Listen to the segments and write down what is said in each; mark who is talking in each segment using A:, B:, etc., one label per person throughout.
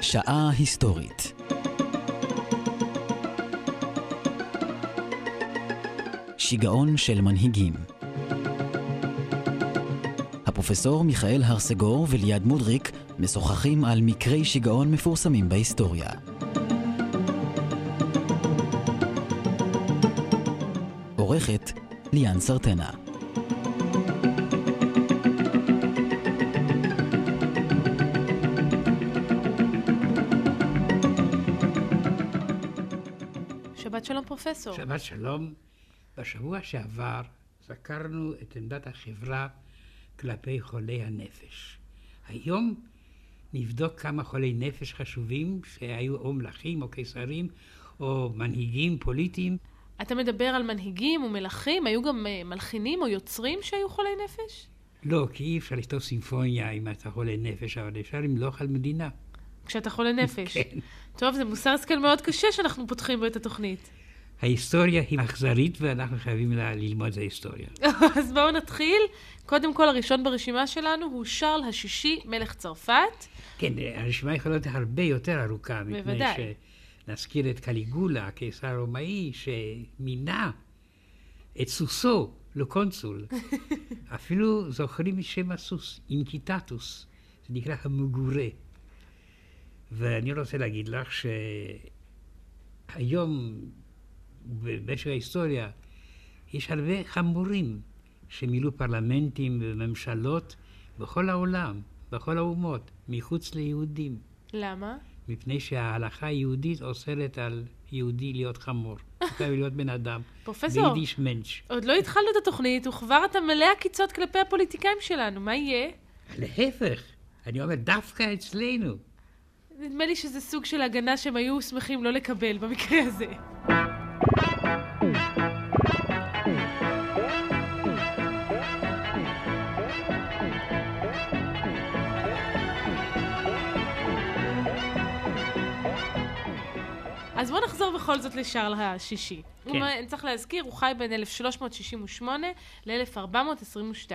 A: שעה היסטורית. שיגעון של מנהיגים. הפרופסור מיכאל הרסגור וליעד מודריק משוחחים על מקרי שיגעון מפורסמים בהיסטוריה. עורכת ליאן סרטנה.
B: שבת שלום פרופסור.
C: שבת שלום. בשבוע שעבר זכרנו את עמדת החברה כלפי חולי הנפש. היום נבדוק כמה חולי נפש חשובים שהיו או מלכים או קיסרים או מנהיגים פוליטיים.
B: אתה מדבר על מנהיגים ומלכים? היו גם מלחינים או יוצרים שהיו חולי נפש?
C: לא, כי אי אפשר לכתוב סימפוניה אם אתה חולה נפש, אבל אפשר למלוך על מדינה.
B: כשאתה חולה נפש?
C: כן.
B: טוב, זה מוסר השכל מאוד קשה שאנחנו פותחים בו את התוכנית.
C: ההיסטוריה היא אכזרית ואנחנו חייבים ללמוד את ההיסטוריה.
B: אז בואו נתחיל. קודם כל, הראשון ברשימה שלנו הוא שרל השישי, מלך צרפת.
C: כן, הרשימה יכולה להיות הרבה יותר ארוכה.
B: בוודאי.
C: מפני שנזכיר את קליגולה, הקיסר הרומאי, שמינה את סוסו לקונסול. אפילו זוכרים את שם הסוס, אינקיטטוס. זה נקרא המגורה. ואני רוצה להגיד לך שהיום, במשך ההיסטוריה, יש הרבה חמורים שמילאו פרלמנטים וממשלות בכל העולם, בכל האומות, מחוץ ליהודים.
B: למה?
C: מפני שההלכה היהודית אוסרת על יהודי להיות חמור. חייב להיות בן אדם.
B: פרופסור,
C: ביידיש מנש.
B: עוד לא התחלנו את התוכנית, וכבר אתה מלא עקיצות כלפי הפוליטיקאים שלנו. מה יהיה?
C: להפך, אני אומר דווקא אצלנו.
B: נדמה לי שזה סוג של הגנה שהם היו שמחים לא לקבל במקרה הזה. אז בואו נחזור בכל זאת לשרל השישי.
C: כן.
B: אני צריך להזכיר, הוא חי בין 1368 ל-1422.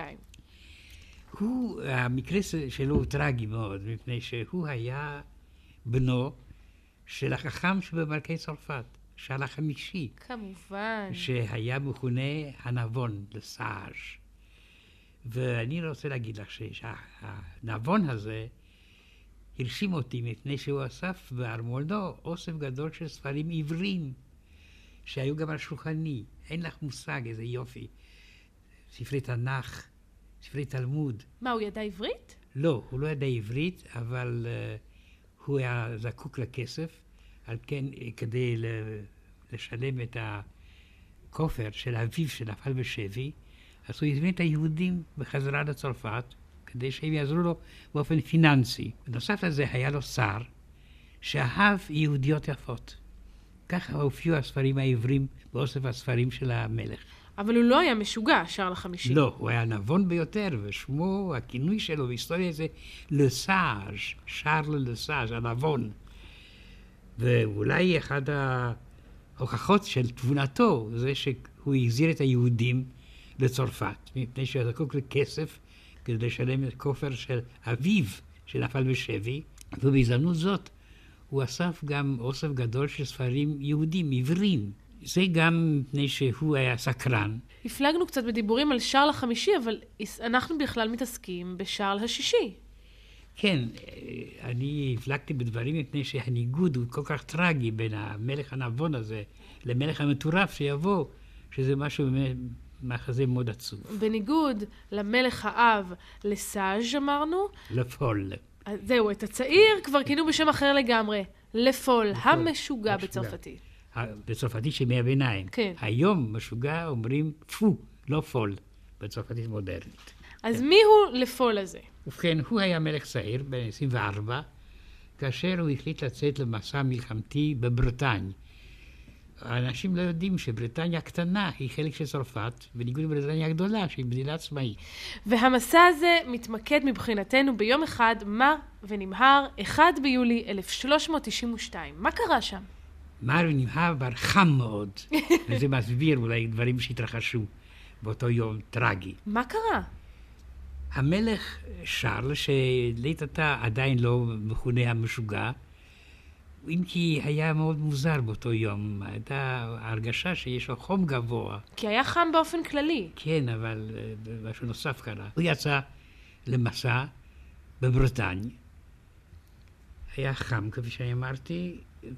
C: המקרה שלו הוא טרגי מאוד, מפני שהוא היה בנו של החכם שבמלכי צרפת, שרל החמישי.
B: כמובן.
C: שהיה מכונה הנבון, לסאז'. ואני רוצה להגיד לך שהנבון הזה הרשים אותי מפני שהוא אסף בארמונו אוסף גדול של ספרים עבריים, שהיו גם על שולחני. אין לך מושג איזה יופי. ספרי תנ"ך, ספרי תלמוד.
B: מה, הוא ידע עברית?
C: לא, הוא לא ידע עברית, אבל הוא היה זקוק לכסף, על כן כדי לשלם את הכופר של אביו שנפל בשבי, אז הוא הזמין את היהודים בחזרה לצרפת, כדי שהם יעזרו לו באופן פיננסי. בנוסף לזה היה לו שר שאהב יהודיות יפות. ככה הופיעו הספרים העברים באוסף הספרים של המלך.
B: אבל הוא לא היה משוגע, שרל החמישי.
C: לא, הוא היה נבון ביותר, ושמו, הכינוי שלו בהיסטוריה זה לסאז', שרל לסאז', הנבון. ואולי אחד ההוכחות של תבונתו זה שהוא החזיר את היהודים לצרפת, מפני שהוא זקוק לכסף כדי לשלם את כופר של אביו שנפל בשבי, ובהזדמנות זאת הוא אסף גם אוסף גדול של ספרים יהודים, עבריים. זה גם מפני שהוא היה סקרן.
B: הפלגנו קצת בדיבורים על שרל החמישי, אבל אנחנו בכלל מתעסקים בשרל השישי.
C: כן, אני הפלגתי בדברים מפני שהניגוד הוא כל כך טרגי בין המלך הנבון הזה למלך המטורף שיבוא, שזה משהו מחזה מאוד עצוב.
B: בניגוד למלך האב לסאז' אמרנו.
C: לפול.
B: זהו, את הצעיר כבר כינו בשם אחר לגמרי. לפול, המשוגע בצרפתית.
C: בצרפתית של ימי הביניים.
B: כן.
C: היום משוגע אומרים פו, לא פול, בצרפתית מודרנית.
B: אז מי הוא לפול הזה?
C: ובכן, הוא היה מלך צעיר, בן 24, כאשר הוא החליט לצאת למסע מלחמתי בברטניה. האנשים לא יודעים שבריטניה הקטנה היא חלק של צרפת, בניגוד לבריטניה הגדולה שהיא מדינה עצמאית.
B: והמסע הזה מתמקד מבחינתנו ביום אחד מר ונמהר, 1 ביולי 1392. מה קרה שם?
C: מר ונמהר בר חם מאוד, וזה מסביר אולי דברים שהתרחשו באותו יום טרגי.
B: מה קרה?
C: המלך שרל, שלעת עתה עדיין לא מכונה המשוגע, אם כי היה מאוד מוזר באותו יום, הייתה הרגשה שיש לו חום גבוה.
B: כי היה חם באופן כללי.
C: כן, אבל משהו נוסף קרה. הוא יצא למסע בברטניה, היה חם, כפי שאמרתי,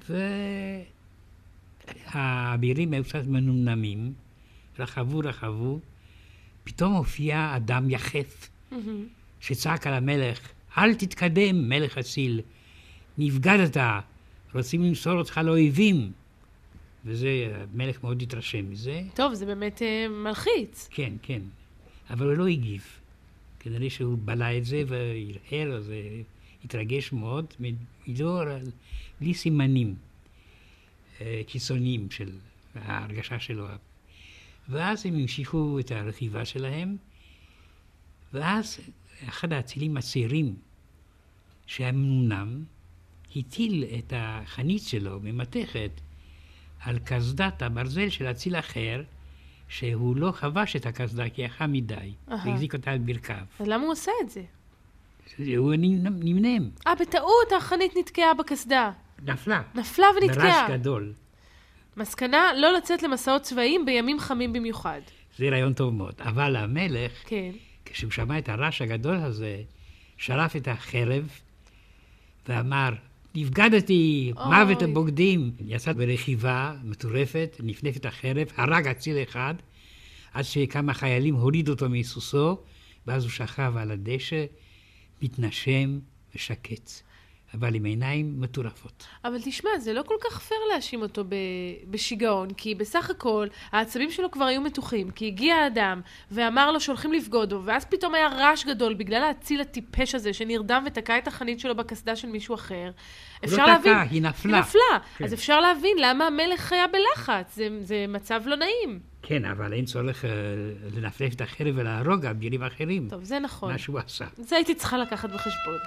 C: והאבירים היו קצת מנומנמים, רחבו, פתאום הופיע אדם יחף, שצעק על המלך, אל תתקדם, מלך אציל, נבגדת, רוצים למסור אותך לאויבים. וזה, המלך מאוד התרשם מזה.
B: טוב, זה באמת מלחיץ.
C: כן, כן. אבל הוא לא הגיב. כנראה שהוא בלע את זה והרהר, אז התרגש מאוד, מדור בלי סימנים קיצוניים של ההרגשה שלו. ואז הם המשיכו את הרכיבה שלהם, ואז אחד האצילים הצעירים שהיה מנומנם, הטיל את החנית שלו ממתכת על קסדת הברזל של אציל אחר, שהוא לא חבש את הקסדה כי היה חם מדי, והחזיק אותה על ברכיו.
B: אז למה הוא עושה את זה?
C: הוא נמנם.
B: בטעות החנית נתקעה בקסדה.
C: נפלה
B: ונתקעה.
C: ברעש גדול.
B: מסקנה, לא לצאת למסעות צבאיים בימים חמים במיוחד.
C: זה רעיון טוב מאוד. אבל המלך,
B: כן.
C: כשהוא שמע את הרעש הגדול הזה, שרף את החרב ואמר, נבגדתי, מוות הבוגדים. יצא ברכיבה מטורפת, נפנף את החרב, הרג אציל אחד, עד שכמה חיילים הורידו אותו מסוסו, ואז הוא שכב על הדשא, מתנשם ושקט, אבל עם עיניים מטורפות.
B: אבל תשמע, זה לא כל כך פייר להאשים אותו בשיגעון, כי בסך הכל העצבים שלו כבר היו מתוחים, כי הגיע האדם ואמר לו שהולכים לפגודו, ואז פתאום היה רעש גדול בגלל האציל הטיפש הזה שנרדם ותקע את החנית שלו בקסדה של מישהו אחר.
C: אפשר להבין, היא נפלה.
B: כן. אז אפשר להבין למה המלך היה בלחץ, זה מצב לא נעים.
C: כן, אבל אין צורך לנפנף את החרב ולהרוג אבירים אחרים.
B: טוב, זה נכון.
C: מה שהוא עשה.
B: זה הייתי צריכה לקחת בחשבון.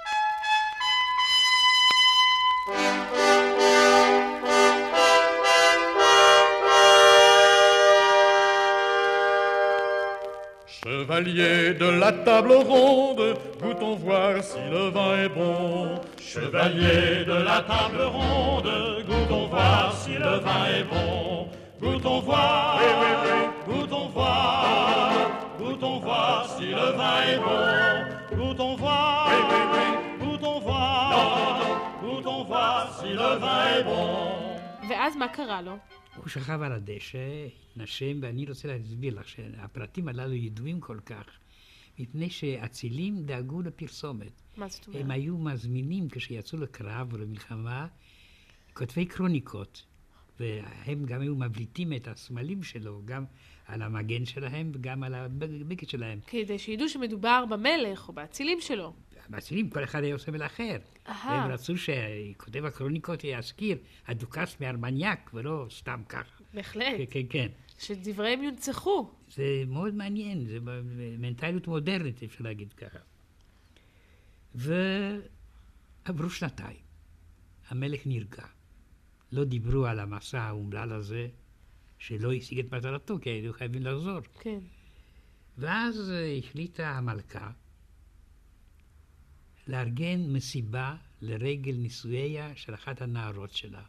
D: Chevalier de la table ronde, goûtons voir si le vin est bon. Chevalier de la table ronde, goûtons voir si le vin est bon. Goûtons voir, goûtons voir, goûtons voir si le vin est bon. Goûtons voir, goûtons voir, goûtons voir si le vin est bon.
B: ואז מה קרה לו?
C: הוא שכב על הדשא, התנשם, ואני רוצה להסביר לך שהפרטים הללו ידועים כל כך, מפני שאצילים דאגו לפרסומת.
B: מה זאת אומרת?
C: הם היו מזמינים כשיצאו לקרב או למלחמה, כותבי קרוניקות, והם גם היו מבליטים את הסמלים שלו, גם על המגן שלהם וגם על הבגד שלהם.
B: כדי שידעו שמדובר במלך או באצילים שלו.
C: באצילים כל אחד היה עושה מלאחר. והם רצו שכותב הקרוניקות יזכיר הדוכס מארמניאק, ולא סתם ככה.
B: בהחלט.
C: כן, כן.
B: שדבריהם יונצחו.
C: זה מאוד מעניין, זה מנטליות מודרנית, אפשר להגיד ככה. ועברו שנתיים. המלך נרגע. לא דיברו על המסע האומלל הזה, שלא השיג את מטרתו, כי היו חייבים לחזור.
B: כן.
C: ואז החליטה המלכה לארגן מסיבה לרגל נישואיה של אחת הנערות שלה.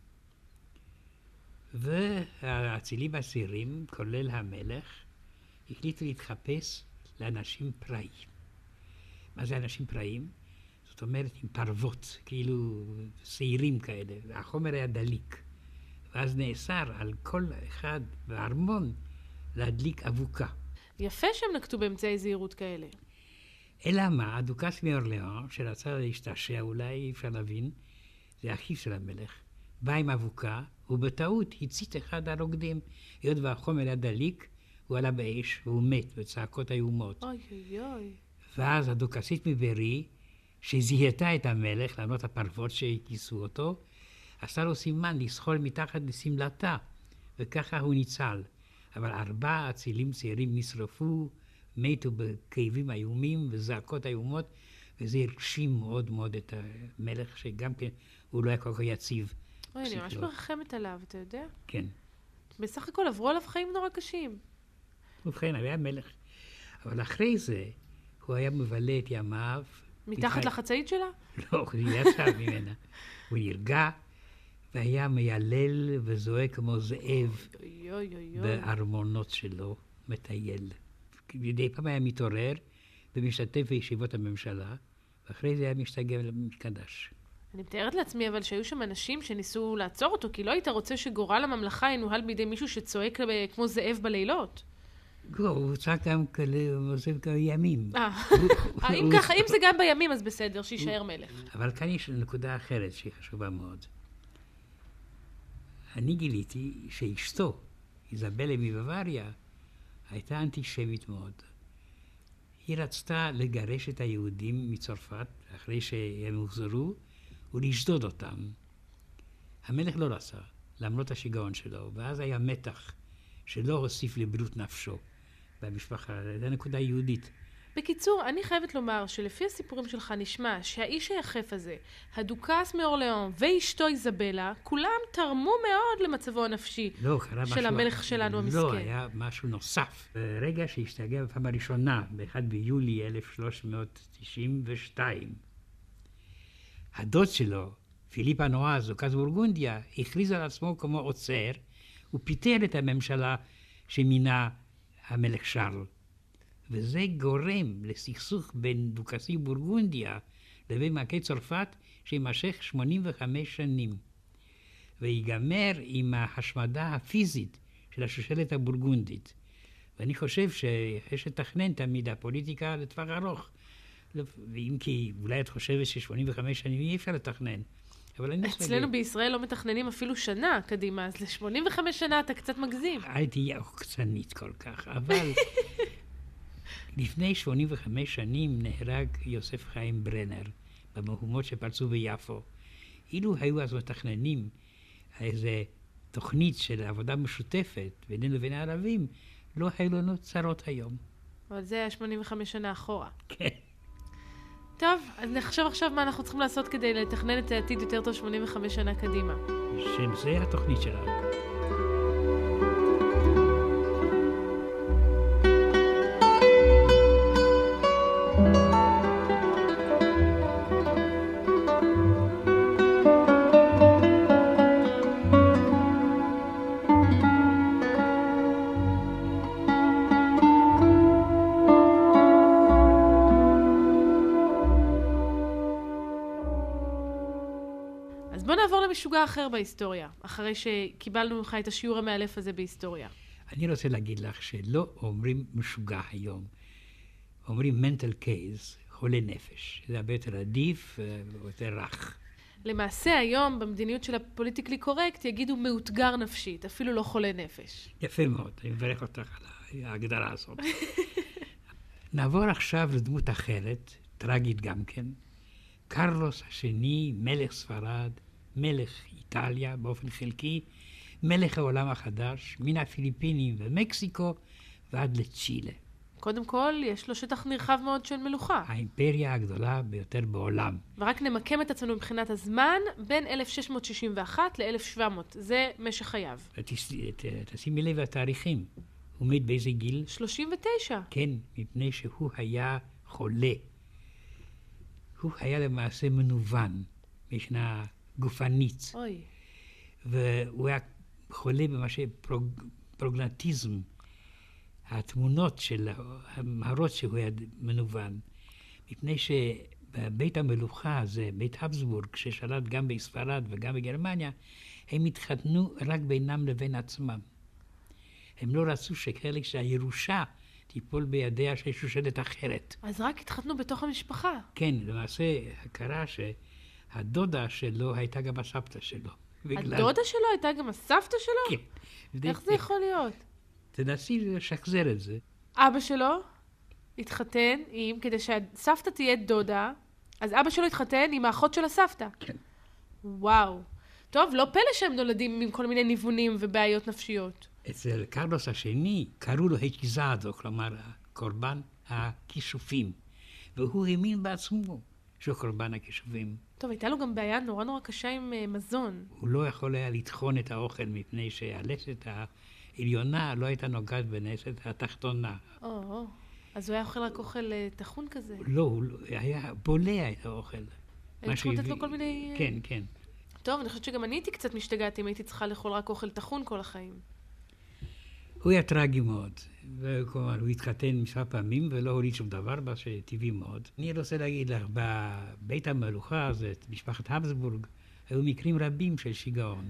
C: והאצילים הצעירים, כולל המלך, החליטו להתחפש לאנשים פראיים. מה זה אנשים פראיים? זאת אומרת עם פרוות, כאילו שעירים כאלה. החומר היה דליק. ואז נאסר על כל אחד בארמון להדליק אבוקה.
B: יפה שהם נקטו באמצעי זהירות כאלה.
C: אלא מה, הדוכס מאורליאן, שרצה להשתעשע אולי, אפשר להבין, זה אחיו של המלך, בא עם אבוקה, ובטעות הצית אחד הרוקדים. היות והחומר היה דליק, הוא עלה באש, והוא מת בצעקות איומות.
B: אוי אוי אוי.
C: ואז הדוכסית מברי, שזיהתה את המלך, למרות הפרוות שהכיסו אותו, עשה לו סימן לסחול מתחת לסמלתה, וככה הוא ניצל. אבל 4 אצילים צעירים נשרפו, מתו בכאבים איומים וזעקות איומות, וזה הרשים מאוד מאוד את המלך, שגם כן הוא לא היה כל כך יציב.
B: אוי, אני ממש מרחמת עליו, אתה יודע?
C: כן.
B: בסך הכל עברו עליו חיים נורא קשים.
C: ובכן, היה מלך. אבל אחרי זה, הוא היה מבלה את ימיו
B: מתחת לחצאית שלה?
C: לא, היא יצאה ממנה. הוא נרגע, והיה מיילל וזועק כמו זאב בארמונות שלו, מטייל. מדי פעם היה מתעורר ומשתתף בישיבות הממשלה, ואחרי זה היה משתגע מחדש.
B: אני מתארת לעצמי, אבל שהיו שם אנשים שניסו לעצור אותו, כי לא היית רוצה שגורל הממלכה ינוהל בידי מישהו שצועק כמו זאב בלילות.
C: לא, הוא צעק גם כמה ימים.
B: אם זה גם בימים, אז בסדר, שישאר מלך.
C: אבל כאן יש נקודה אחרת שהיא חשובה מאוד. אני גיליתי שאשתו, איזבלה מבוואריה, הייתה אנטישמית מאוד. היא רצתה לגרש את היהודים מצרפת, אחרי שהם הוחזרו, ולשדוד אותם. המלך לא רצה, למרות השיגעון שלו, ואז היה מתח שלא הוסיף לבריאות נפשו במשפחה. זו נקודה יהודית.
B: בקיצור, אני חייבת לומר שלפי הסיפורים שלך נשמע שהאיש היחף הזה, הדוכס מאורליאון ואשתו איזבלה, כולם תרמו מאוד למצבו הנפשי של המלך שלנו המסכן.
C: לא, היה משהו נוסף. ברגע שהשתגע בפעם הראשונה, ב-1 ביולי 1392, הדוד שלו, פיליפ הנועז, דוכס בורגונדיה, הכריז על עצמו כמו עוצר, ופיטר את הממשלה שמינה המלך שרל. וזה גורם לסכסוך בין דוכסי בורגונדיה לבין מלכי צרפת שימשך 85 שנים. ויגמר עם ההשמדה הפיזית של השושלת הבורגונדית. ואני חושב שיש לתכנן תמיד הפוליטיקה לטווח ארוך. ואם כי אולי את חושבת ש85 שנים אי אפשר לתכנן.
B: אצלנו בישראל לא מתכננים אפילו שנה קדימה, אז ל85 שנה אתה קצת מגזים.
C: הייתי יחצנית כל כך, אבל לפני 85 שנים נהרג יוסף חיים ברנר במהומות שפרצו ביפו. אילו היו אז מתכננים איזה תוכנית של עבודה משותפת בינינו לבין הערבים, לא היו לנו צרות היום.
B: אבל זה היה 85 שנה אחורה.
C: כן.
B: טוב, אז נחשוב עכשיו מה אנחנו צריכים לעשות כדי לתכנן את העתיד יותר טוב 85 שנה קדימה.
C: שזה התוכנית שלנו.
B: משוגע אחר בהיסטוריה, אחרי שקיבלנו ממך את השיעור המאלף הזה בהיסטוריה.
C: אני רוצה להגיד לך שלא אומרים משוגע היום. אומרים mental case, חולה נפש. זה הרבה יותר עדיף ויותר רך.
B: למעשה היום, במדיניות של הפוליטיקלי קורקט, יגידו מאותגר נפשית, אפילו לא חולה נפש.
C: יפה מאוד, אני מברך אותך על ההגדרה הזאת. נעבור עכשיו לדמות אחרת, טרגית גם כן. קרלוס השני, מלך ספרד, מלך איטליה באופן חלקי, מלך העולם החדש, מן הפיליפינים ומקסיקו ועד לצ'ילה.
B: קודם כל, יש לו שטח נרחב מאוד של מלוכה.
C: האימפריה הגדולה ביותר בעולם.
B: ורק נמקם את עצמנו מבחינת הזמן, בין 1661 ל-1700. זה משך חייו.
C: תשימי לב התאריכים. הוא מת באיזה גיל?
B: 39.
C: כן, מפני שהוא היה חולה. הוא היה למעשה מנוון, משנה גופנית.
B: אוי.
C: והוא היה חולה במשהו פרוגנטיזם. התמונות של המהרות שהוא היה מנוון. מפני שבבית המלוכה הזה, בית הבסבורג, ששלט גם בספרד וגם בגרמניה, הם התחתנו רק בינם לבין עצמם. הם לא רצו שחלק שהירושה תיפול בידיה של שושלת אחרת.
B: אז רק התחתנו בתוך המשפחה.
C: כן, למעשה קרה שהדודה שלו הייתה גם הסבתא שלו.
B: הדודה שלו הייתה גם הסבתא שלו?
C: כן.
B: איך זה יכול להיות?
C: תנסי לשחזר את זה.
B: אבא שלו התחתן עם, כדי שהסבתא תהיה דודה, אז אבא שלו התחתן עם האחות של הסבתא.
C: כן.
B: וואו. טוב, לא פלא שהם נולדים עם כל מיני ניוונים ובעיות נפשיות.
C: אצל קרלוס השני קראו לו הקיזאדו, כלומר קורבן הכישופים. והוא האמין בעצמו שהוא קורבן הכישופים.
B: טוב, הייתה לו גם בעיה נורא נורא קשה עם מזון.
C: הוא לא יכול היה לטחון את האוכל מפני שהלסת העליונה לא הייתה נוגעת בלסת התחתונה.
B: אז הוא היה אוכל רק אוכל טחון כזה?
C: לא, הוא היה בולע את האוכל.
B: היו צריכים לתת לו כל מיני...
C: כן, כן.
B: טוב, אני חושבת שגם אני הייתי קצת משתגעת אם הייתי צריכה לאכול רק אוכל טחון כל החיים.
C: הוא היה טרגי מאוד. וכלומר, הוא התחתן מספר פעמים ולא הוליד שום דבר, מה שטבעי מאוד. אני רוצה להגיד לך, בבית המלוכה הזה, משפחת הבסבורג, היו מקרים רבים של שיגעון.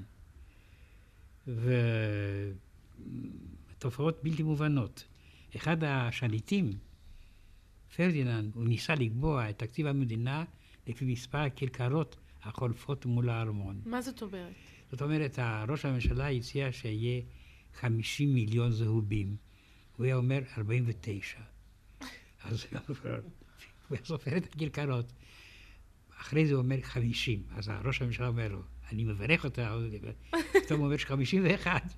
C: ותופעות בלתי מובנות. אחד השליטים, פרדיננד, הוא ניסה לקבוע את תקציב המדינה לפי מספר הכרכרות החולפות מול הארמון.
B: מה זאת אומרת?
C: זאת אומרת, ראש הממשלה הציע שיהיה 50 מיליון זהובים. הוא היה אומר 49. אז הוא סופר את הכרכרות. אחרי זה הוא אומר 50. אז ראש הממשלה אומר לו, אני מברך אותה, פתאום הוא אומר 51.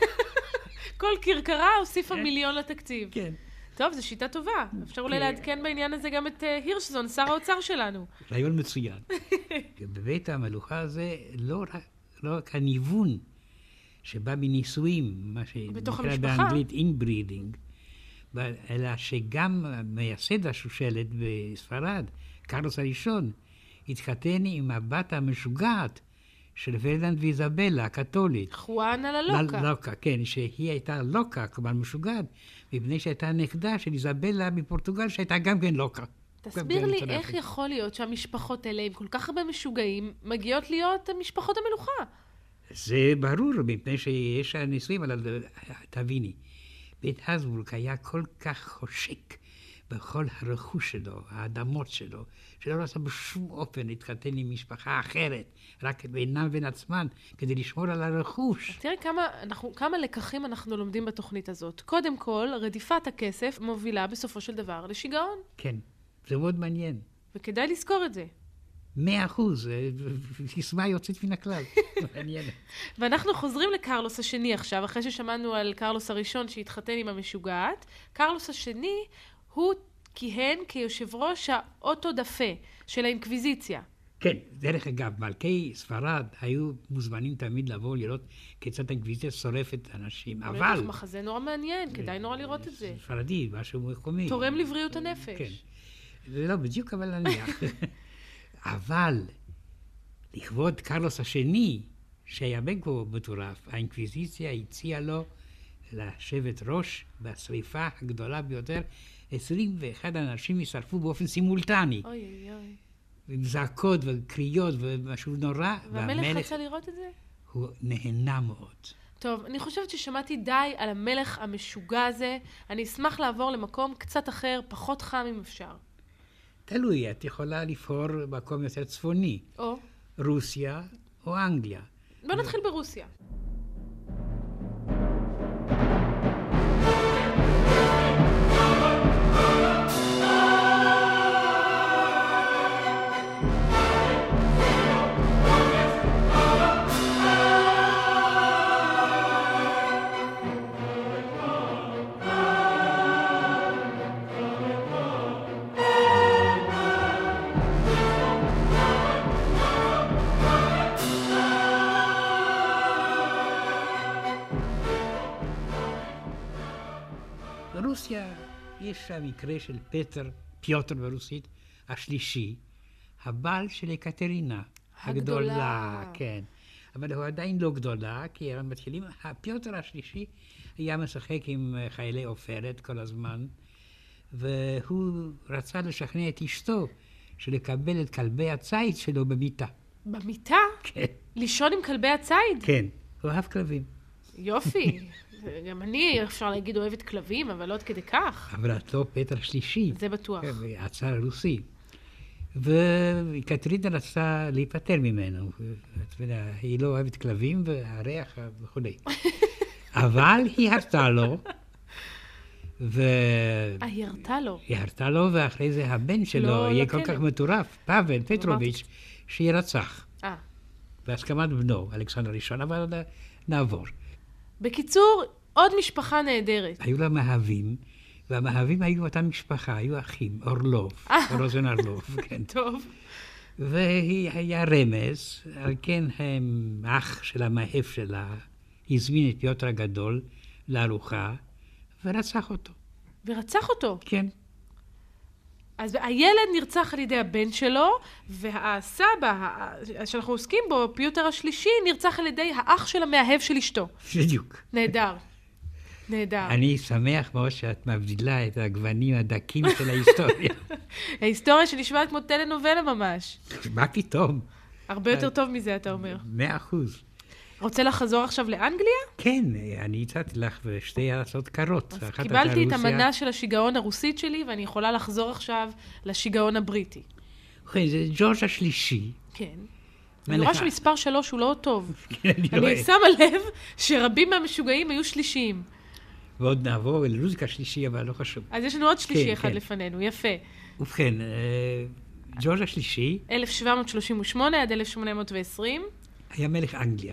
B: כל כרכרה הוסיפה מיליון לתקציב.
C: כן.
B: טוב, זו שיטה טובה. אפשר אולי לעדכן בעניין הזה גם את הירשזון, שר האוצר שלנו.
C: רעיון מצוין. בבית המלוכה הזה לא רק הניוון שבא מנישואים, מה שנקרא באנגלית inbreeding, אלא שגם מייסד השושלת בספרד, קרלוס הראשון, התחתן עם הבת המשוגעת של פרדיננד ואיזבלה, הקתולית.
B: חואנה ללוקה.
C: לוקה, כן, שהיא הייתה לוקה, כלומר משוגעת, מפני שהייתה נכדה של איזבלה מפורטוגל, שהייתה גם כן לוקה.
B: תסביר לי איך יכול להיות שהמשפחות האלה, עם כל כך הרבה משוגעים, מגיעות להיות משפחות המלוכה.
C: זה ברור, מפני שיש נישואים, אבל תביני, בית הבסבורג היה כל כך חושק בכל הרכוש שלו, האדמות שלו, שלא רצה בשום אופן להתחתן עם משפחה אחרת, רק בינם ובין עצמן, כדי לשמור על הרכוש.
B: תראה כמה לקחים אנחנו לומדים בתוכנית הזאת. קודם כל, רדיפת הכסף מובילה בסופו של דבר לשיגעון.
C: כן, זה מאוד מעניין.
B: וכדאי לזכור את זה.
C: 100%, סיסמה יוצאת מן הכלל. מעניין.
B: ואנחנו חוזרים לקרלוס השני עכשיו, אחרי ששמענו על קרלוס הראשון שהתחתן עם המשוגעת. קרלוס השני הוא כיהן כיושב ראש האוטו דפה של האינקוויזיציה.
C: כן, דרך אגב, מלכי ספרד היו מוזמנים תמיד לבוא לראות כיצד האינקוויזיציה שורפת אנשים, אבל...
B: בטח, מחזה נורא מעניין, כדאי נורא לראות את זה.
C: ספרדי, משהו מקומי.
B: תורם לבריאות הנפש.
C: כן, זה לא בדיוק, אבל נניח. אבל לכבוד קרלוס השני, שהיה בין כה מטורף, האינקוויזיציה הציעה לו לשבת ראש בשריפה הגדולה ביותר. 21 אנשים ישרפו באופן סימולטני.
B: אוי אוי אוי.
C: עם זעקות וקריאות ומשהו נורא.
B: והמלך רצה לראות את זה?
C: הוא נהנה מאוד.
B: טוב, אני חושבת ששמעתי די על המלך המשוגע הזה. אני אשמח לעבור למקום קצת אחר, פחות חם אם אפשר.
C: תלוי, את יכולה לבחור מקום יותר צפוני.
B: או?
C: רוסיה או אנגליה.
B: בוא נתחיל ברוסיה.
C: ברוסיה יש המקרה של פיוטר ברוסית, השלישי, הבעל של יקטרינה. הגדולה. כן. אבל הוא עדיין לא גדולה, כי הם מתחילים, פיוטר השלישי היה משחק עם חיילי עופרת כל הזמן, והוא רצה לשכנע את אשתו שלקבל את כלבי הציד שלו במיטה.
B: במיטה?
C: כן.
B: לישון עם כלבי הציד?
C: כן, הוא אוהב כלבים.
B: יופי. גם אני, אפשר להגיד, אוהבת כלבים, אבל לא עד כדי כך.
C: אבל את לא פיוטר השלישי.
B: זה בטוח.
C: הצאר הרוסי. וקטרינה רצתה להיפטר ממנו. היא לא אוהבת כלבים והריח וכו'. אבל היא הרתה לו.
B: היא הרתה לו?
C: היא הרתה לו, ואחרי זה הבן שלו יהיה כל כך מטורף, פאבל פטרוביץ', שירצח. בהסכמת בנו, אלכסנדר ראשון, אבל נעבור.
B: בקיצור, עוד משפחה נהדרת.
C: היו לה מאהבים, והמאהבים היו אותה משפחה, היו אחים, אורלוב, רוזן אורלוב, כן.
B: טוב.
C: והיא היה רמז, על כן האח של המאהב שלה הזמין את פיוטר הגדול לארוחה, ורצח אותו.
B: ורצח אותו.
C: כן.
B: אז הילד נרצח על ידי הבן שלו, והסבא שאנחנו עוסקים בו, פיוטר השלישי, נרצח על ידי האח של המאהב של אשתו.
C: בדיוק.
B: נהדר. נהדר.
C: אני שמח מאוד שאת מבדילה את הגוונים הדקים של ההיסטוריה.
B: ההיסטוריה שנשמעת כמו טלנובלה ממש.
C: מה פתאום?
B: הרבה יותר טוב מזה, אתה אומר.
C: 100%.
B: רוצה לחזור עכשיו לאנגליה?
C: כן, אני הצעתי לך בשתי ארצות קרות.
B: אז קיבלתי את המנה של השיגעון הרוסית שלי, ואני יכולה לחזור עכשיו לשיגעון הבריטי.
C: ובכן, זה ג'ורג' השלישי.
B: כן. אני רואה שמספר 3 הוא לא טוב. אני שמה לב שרבים מהמשוגעים היו שלישיים.
C: ועוד נעבור ללוזיק השלישי, אבל לא חשוב.
B: אז יש לנו עוד שלישי אחד לפנינו, יפה.
C: ובכן, ג'ורג' השלישי...
B: 1738 עד 1820.
C: היה מלך אנגליה.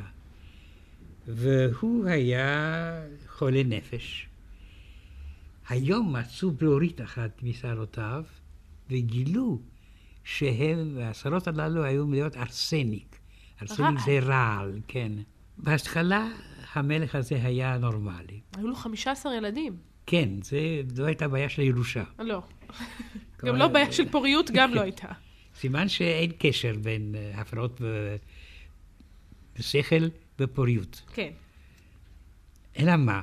C: והוא היה חולה נפש. היום מצאו בלורית אחת משערותיו, וגילו שהשערות הללו היו מלאות ארסניק. ארסניק זה רעל, כן. בהתחלה המלך הזה היה נורמלי.
B: היו לו 15 ילדים.
C: כן, זו הייתה בעיה של ירושה.
B: לא. גם לא בעיה של פוריות, גם לא הייתה.
C: סימן שאין קשר בין הפרעות בשכל ופוריות.
B: כן.
C: אלא מה?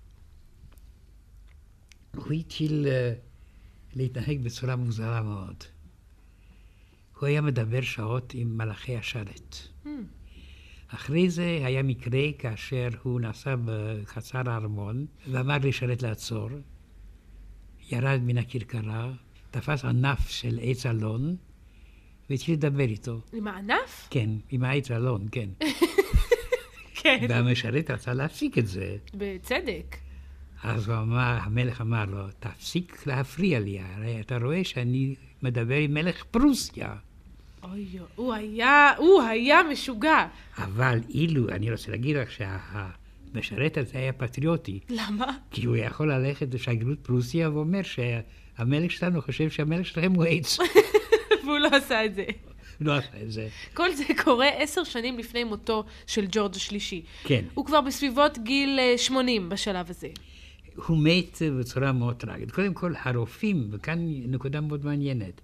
C: הוא התחיל להתנהג בצורה מוזרה מאוד. הוא היה מדבר שעות עם מלאכי השרת. אחרי זה היה מקרה כאשר הוא נסע בחצר הארמון ואמר לשרת לעצור, ירד מן הכרכרה, תפס ענף של עץ אלון והתחיל לדבר איתו.
B: עם הענף?
C: כן, עם העץ אלון, כן.
B: כן.
C: והמשרת רצה להפסיק את זה.
B: בצדק.
C: אז המלך אמר לו, תפסיק להפריע לי, הרי אתה רואה שאני מדבר עם מלך פרוסיה.
B: אוי, הוא היה משוגע.
C: אבל אילו, אני רוצה להגיד לך שהמשרת הזה היה פטריוטי.
B: למה?
C: כי הוא יכול ללכת לשגרירות פרוסיה ואומר שהמלך שלנו חושב שהמלך שלהם הוא עץ.
B: והוא לא עשה את זה.
C: לא עשה את זה.
B: כל זה קורה 10 שנים לפני מותו של ג'ורג' השלישי.
C: כן.
B: הוא כבר בסביבות גיל 80 בשלב הזה.
C: הוא מת בצורה מאוד טרגית. קודם כל, הרופאים, וכאן נקודה מאוד מעניינת,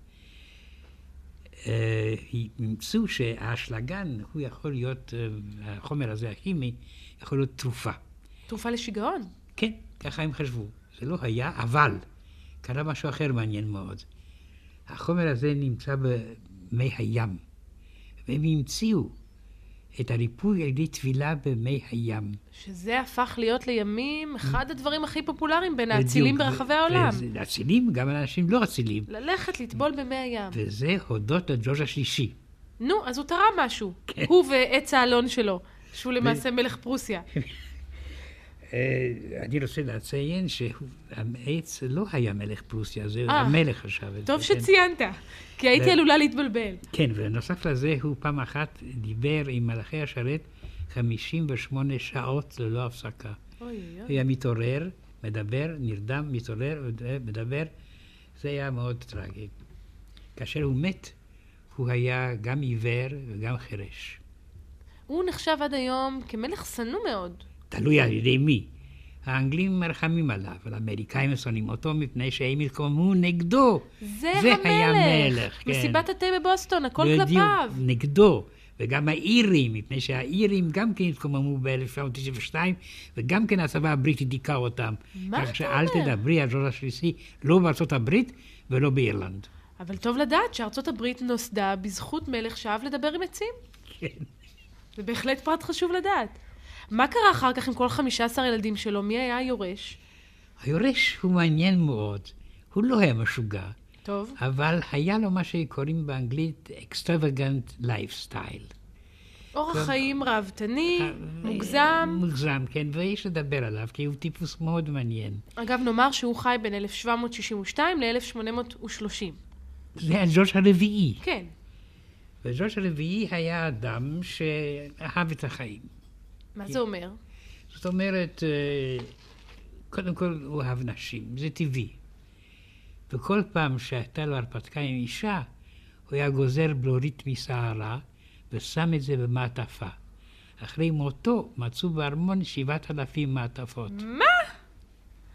C: ימצאו שהאשלגן, הוא יכול להיות, החומר הזה הכימי, יכול להיות תרופה.
B: תרופה לשיגעון?
C: כן, ככה הם חשבו. זה לא היה, אבל קרה משהו אחר מעניין מאוד. החומר הזה נמצא במי הים, והם המציאו את הריפוי על ידי טבילה במי הים.
B: שזה הפך להיות לימים אחד הדברים הכי פופולריים בין האצילים ברחבי העולם.
C: האצילים, גם אנשים לא אצילים.
B: ללכת לטבול במי הים.
C: וזה הודות לג'ורג' השלישי.
B: נו, אז הוא תרם משהו. הוא ועץ האלון שלו, שהוא למעשה מלך פרוסיה.
C: אני רוצה לציין שהעץ לא היה מלך פרוסיה, זה המלך חשב את זה.
B: טוב שציינת, כי הייתי עלולה להתבלבל.
C: כן, ונוסף לזה הוא פעם אחת דיבר עם מלאכי השרת 58 שעות ללא הפסקה. הוא היה מתעורר, מדבר, נרדם, מתעורר, מדבר. זה היה מאוד טרגי. כאשר הוא מת, הוא היה גם עיוור וגם חירש.
B: הוא נחשב עד היום כמלך שנוא מאוד.
C: תלוי על ידי מי. האנגלים מרחמים עליו, אבל האמריקאים שונאים אותו מפני שהם התקוממו נגדו.
B: זה היה מלך. כן. מסיבת התה בבוסטון, הכל כלפיו.
C: נגדו. וגם האירים, מפני שהאירים גם כן התקוממו ב-1992, וגם כן הצבא הבריטי דיכא אותם.
B: מה אתה אומר?
C: כך שאל תדברי על ג'ורג' השלישי, לא בארצות הברית ולא באירלנד.
B: אבל טוב לדעת שארצות הברית נוסדה בזכות מלך שאהב לדבר עם עצים.
C: כן.
B: זה בהחלט פרט חשוב לדעת. מה קרה אחר כך עם כל 15 ילדים שלו? מי היה היורש?
C: היורש הוא מעניין מאוד. הוא לא היה משוגע.
B: טוב.
C: אבל היה לו מה שקוראים באנגלית extravagant lifestyle.
B: אורח חיים ראוותני, מוגזם.
C: מוגזם, כן, ויש לדבר עליו, כי הוא טיפוס מאוד מעניין.
B: אגב, נאמר שהוא חי בין 1762 ל-1830.
C: זה היה ג'ורג' הרביעי.
B: כן.
C: וג'ורג' הרביעי היה אדם שאהב את החיים.
B: מה זה אומר?
C: זאת אומרת, קודם כל הוא אהב נשים, זה טבעי. וכל פעם שהייתה לו הרפתקה עם אישה, הוא היה גוזר בלורית משערה ושם את זה במעטפה. אחרי מותו מצאו בארמון 7,000 מעטפות.
B: מה?
C: בדיוק.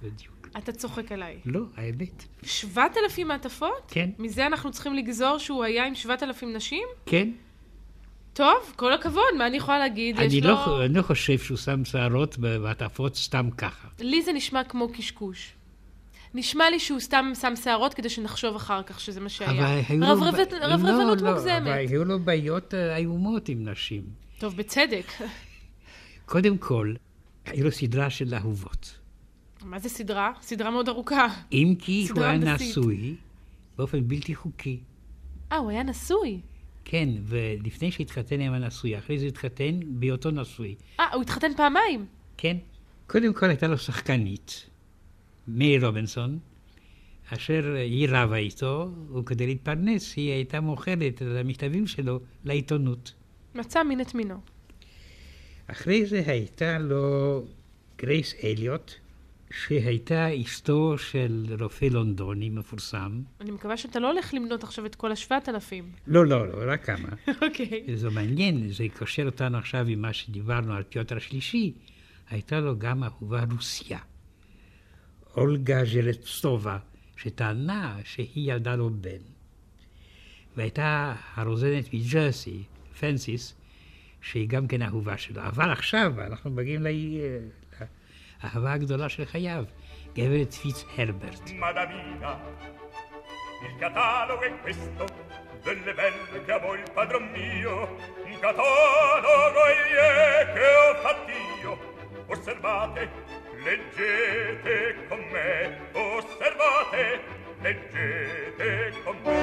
B: אתה צוחק עליי.
C: לא, האמת.
B: 7,000 מעטפות?
C: כן.
B: מזה אנחנו צריכים לגזור שהוא היה עם 7,000 נשים?
C: כן.
B: טוב, כל הכבוד, מה אני יכולה להגיד?
C: אני לא חושב שהוא שם שערות במעטפות סתם ככה.
B: לי זה נשמע כמו קשקוש. נשמע לי שהוא סתם שם שערות כדי שנחשוב אחר כך שזה מה שהיה. רברבנות מוגזמת.
C: אבל היו לו בעיות איומות עם נשים.
B: טוב, בצדק.
C: קודם כל, היו לו סדרה של אהובות.
B: מה זה סדרה? סדרה מאוד ארוכה.
C: אם כי הוא היה נשוי באופן בלתי חוקי.
B: הוא היה נשוי?
C: כן, ולפני שהתחתן עם הנשוי, אחרי זה התחתן בהיותו נשוי.
B: הוא התחתן פעמיים?
C: כן. קודם כל הייתה לו שחקנית, מאיר רובינסון, אשר היא רבה איתו, וכדי להתפרנס היא הייתה מוכרת את המכתבים שלו לעיתונות.
B: מצא מין את מינו.
C: אחרי זה הייתה לו גרייס אליוט, שהייתה אשתו של רופא לונדוני מפורסם.
B: אני מקווה שאתה לא הולך למנות עכשיו את כל 7,000.
C: לא, רק כמה.
B: אוקיי.
C: זה מעניין, זה יקשר אותנו עכשיו עם מה שדיברנו על פיוטר השלישי. הייתה לו גם אהובה רוסיה, אולגה ז'לצטובה, שטענה שהיא ילדה לו בן. והייתה הרוזנת מג'רסי, פנסיס, שהיא גם כן אהובה שלו. אבל עכשיו אנחנו מגיעים האהבה הגדולה של חייו, גברת פיץ הרברט.
D: Madamina, il catalogo è questo, delle belle che amo il padron mio, un catalogo che ho fatto io. Osservate, leggete con me, osservate, leggete con me.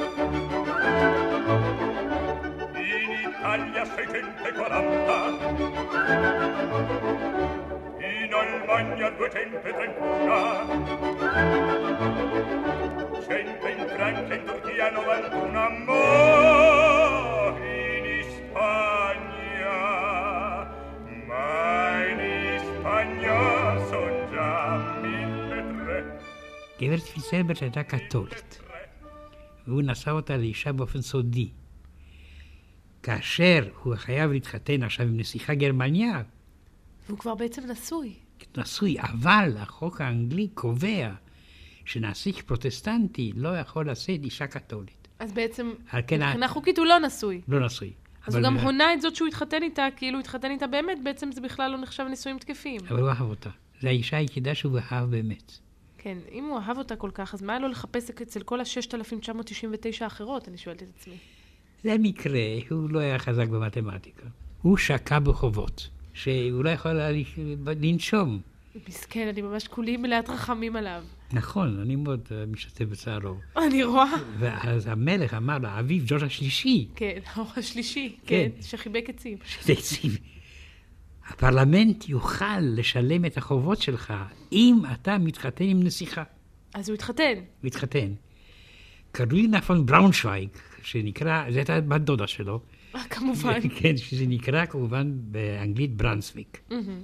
D: In Italia 640, in Almagna 231, 100 in Francia, in Turchia 91, ma in Spagna son già 1,300.
C: גברת פיץ הרברט הייתה קתולית, והוא נשא אותה לאישה באופן סודי. כאשר הוא חייב להתחתן עכשיו עם נסיכה גרמניה,
B: והוא כבר בעצם נשוי.
C: אבל החוק האנגלי קובע שנסיך פרוטסטנטי לא יכול לשאת אישה קתולית.
B: אז בעצם מבחינה חוקית הוא לא נשוי.
C: לא נשוי.
B: אז הוא גם הונה את זאת שהוא התחתן איתה, כאילו הוא התחתן איתה באמת, בעצם זה בכלל לא נחשב נישואים תקפים.
C: אבל הוא אהב אותה. זו האישה היחידה שהוא אהב באמת.
B: כן, אם הוא אהב אותה כל כך, אז מה לא לחפש אצל כל ה-6,999 האחרות, אני שואלת את עצמי.
C: זה מקרה, הוא לא היה חזק במתמטיקה. הוא שקע בחובות, שהוא לא יכול לנשום.
B: מסכן, אני ממש כולי מלאת רחמים עליו.
C: נכון, אני מאוד משתתף בצערו.
B: אני רואה.
C: ואז המלך אמר לה, אביו ג'ורג' השלישי.
B: כן, השלישי, כן, שחיבק עצים.
C: עצים. הפרלמנט יוכל לשלם את החובות שלך אם אתה מתחתן עם נסיכה.
B: אז הוא התחתן.
C: הוא התחתן. קרולינה פון בראונשוויג, שנקרא, זו הייתה בת דודה שלו.
B: כמובן.
C: כן, שזה נקרא כמובן באנגלית ברנסוויק.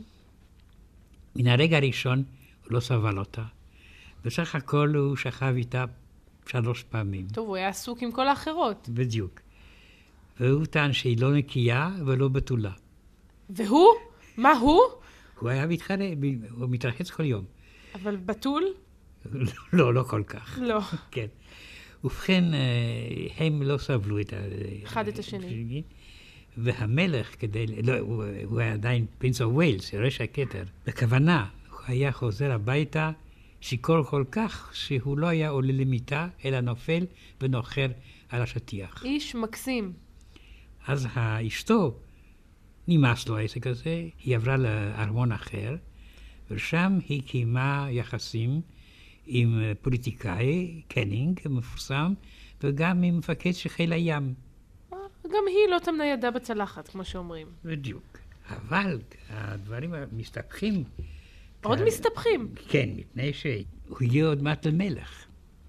C: מן הרגע הראשון הוא לא סבל אותה. בסך הכל הוא שכב איתה 3 פעמים.
B: טוב, הוא היה עסוק עם כל האחרות.
C: בדיוק. והוא טען שהיא לא נקייה ולא בתולה.
B: והוא? מה הוא?
C: הוא היה הוא מתרחץ כל יום.
B: אבל בתול?
C: לא כל כך.
B: לא.
C: כן. ובכן, הם לא סבלו
B: אחד את השני.
C: והמלך, הוא היה עדיין פרינס אוף ויילס, יורש הכתר. בכוונה, הוא היה חוזר הביתה שיכור כל כך שהוא לא היה עולה למיטה, אלא נופל ונוחר על השטיח.
B: איש מקסים.
C: אז אשתו, נמאס לו העסק הזה, היא עברה לארמון אחר, ושם היא קיימה יחסים עם פוליטיקאי, קנינג, מפורסם, וגם עם מפקד של חיל הים.
B: גם היא לא טמנה ידה בצלחת, כמו שאומרים.
C: בדיוק. אבל הדברים מסתבכים.
B: עוד מסתבכים?
C: כן, מפני שהוא יהיה עוד מעט למלך.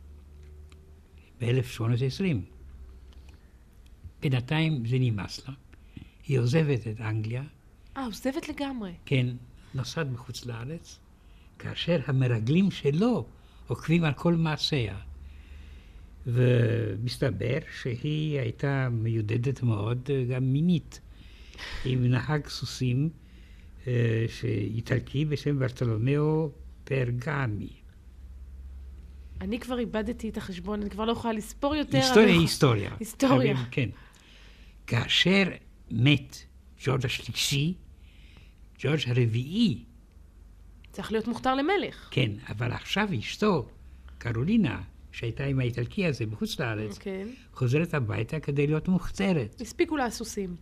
C: ב-1820. בינתיים זה נמאס לה. היא עוזבת את אנגליה.
B: עוזבת לגמרי.
C: כן, נוסעת בחוץ לארץ, כאשר המרגלים שלו עוקבים על כל מעשיה. ומסתבר שהיא הייתה מיודדת מאוד, גם מינית, עם נהג סוסים איטלקי בשם ברטולומיאו פרגמי.
B: אני כבר איבדתי את החשבון, אני כבר לא יכולה לספור יותר.
C: היסטוריה היא היסטוריה.
B: היסטוריה.
C: כן. כאשר מת ג'ורג' השלישי, ג'ורג' הרביעי,
B: צריך להיות מוכתר למלך.
C: כן, אבל עכשיו אשתו, קרולינה, שהייתה עם האיטלקי הזה בחוץ לארץ,
B: כן.
C: חוזרת הביתה כדי להיות מוכתרת.
B: הספיקו לה הסוסים.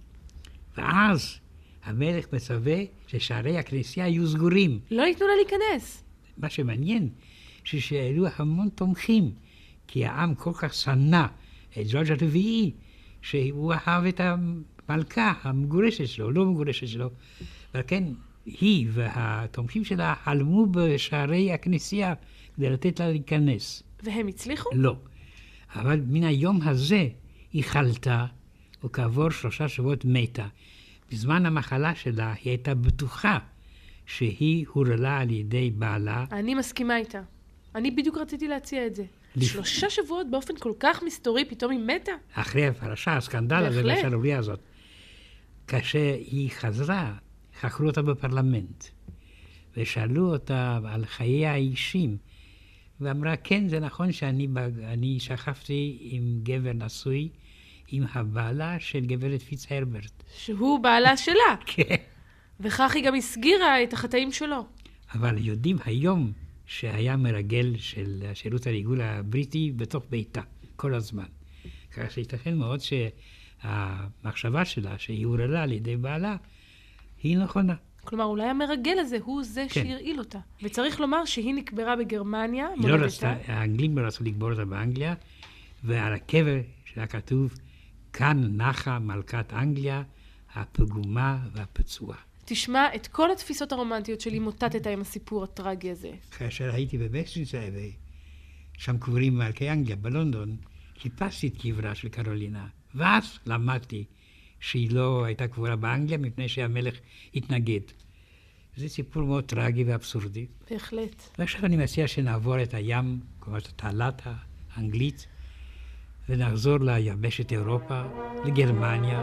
C: ואז המלך מצווה ששערי הכנסייה יהיו סגורים.
B: לא ייתנו לה להיכנס.
C: מה שמעניין, שהיו המון תומכים, כי העם כל כך שנא את ג'ורג' הרביעי, שהוא אהב את המלכה המגורשת שלו, לא מגורשת שלו. ולכן היא והתומכים שלה חלמו בשערי הכנסייה כדי לתת לה להיכנס.
B: והם הצליחו?
C: לא. אבל מן היום הזה היא חלתה, וכעבור 3 שבועות מתה. בזמן המחלה שלה היא הייתה בטוחה שהיא הורלה על ידי בעלה.
B: אני מסכימה איתה. אני בדיוק רציתי להציע את זה. 3 שבועות באופן כל כך מסתורי, פתאום היא מתה?
C: אחרי הפרשה, הסקנדל הזה והשערורייה הזאת. כאשר היא חזרה, חקרו אותה בפרלמנט, ושאלו אותה על חייה האישיים, ואמרה, כן, זה נכון שאני שכבתי עם גבר נשוי, עם הבעלה של גברת פיצהרברט.
B: שהוא בעלה שלה.
C: כן.
B: וכך היא גם הסגירה את החטאים שלו.
C: אבל יודעים היום שהיה מרגל של השירות הריגול הבריטי בתוך ביתה, כל הזמן. כך שייתכן מאוד שהמחשבה שלה, שהיא הורלה על ידי בעלה, היא נכונה.
B: כלומר, אולי המרגל הזה הוא זה
C: כן.
B: שהרעיל אותה. וצריך לומר שהיא נקברה בגרמניה,
C: היא לא רצתה, האנגלים לא רצו לקבור אותה באנגליה, ועל הקבר שלה כתוב, כאן נחה מלכת אנגליה, הפגומה והפצועה.
B: תשמע, את כל התפיסות הרומנטיות שלי מוטטת עם הסיפור הטרגי הזה.
C: כאשר הייתי בווסטמינסטר, שם קבורים מלכי אנגליה בלונדון, חיפשתי את קברה של קרולינה, ואז למדתי שהיא לא הייתה קבורה באנגליה מפני שהמלך התנגד. זה סיפור מאוד טרגי ואבסורדי.
B: בהחלט.
C: ועכשיו אני מציע שנעבור את הים, כלומר את התעלת האנגלית, ונחזור ליבשת אירופה, לגרמניה.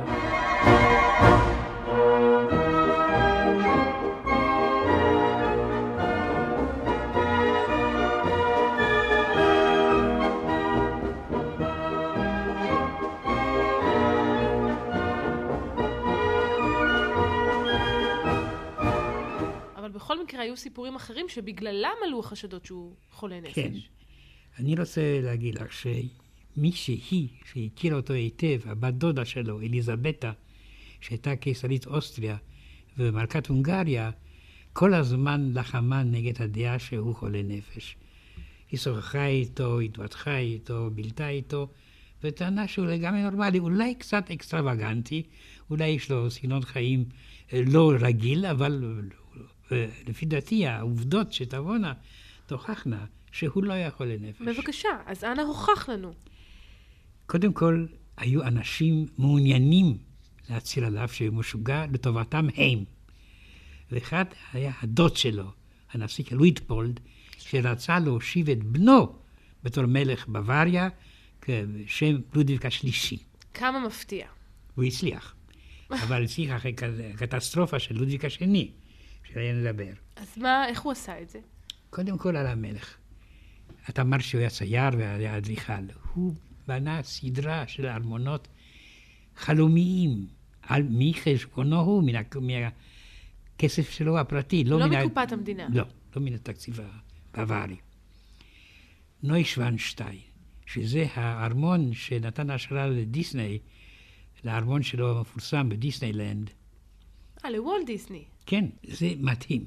B: בכל מקרה היו סיפורים אחרים שבגללם עלו החשדות שהוא חולה נפש.
C: כן. אני רוצה להגיד לך שמי שהכירה אותו היטב, הבת דודה שלו, אליזבתה, שהייתה קיסרית אוסטריה ומלכת הונגריה, כל הזמן לחמה נגד הדעה שהוא חולה נפש. היא שוחחה איתו, התווכחה איתו, בילתה איתו, וטענה שהוא לגמרי נורמלי, אולי קצת אקסטרווגנטי, אולי יש לו סגנון חיים לא רגיל, אבל לפי דעתי העובדות שתבואנה תוכחנה שהוא לא היה חולה נפש.
B: בבקשה, אז אנא הוכח לנו.
C: קודם כל, היו אנשים מעוניינים להציל עליו שהוא משוגע לטובתם הם. ואחד היה הדוד שלו, הנסיך לויטפולד, שרצה להושיב את בנו בתור מלך בוואריה, כשם לודוויג השלישי.
B: כמה מפתיע.
C: הוא הצליח. אבל הצליח אחרי קטסטרופה של לודוויג השני, שהיה נדבר.
B: אז מה, איך הוא עשה את זה?
C: קודם כל על המלך. אתה אמר שהוא היה צייר והיה אדריכל. הוא בנה סדרה של ארמונות חלומיים, מחשבונו הוא, מהכסף שלו הפרטי.
B: לא מקופת המדינה.
C: לא, לא מן התקציב הבווארי. נוישוונשטיין, שזה הארמון שנתן השראה לדיסני, לארמון שלו המפורסם בדיסנילנד.
B: לוולט דיסני.
C: כן, זה מדהים.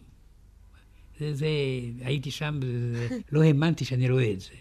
C: הייתי שם, לא האמנתי שאני רואה את זה.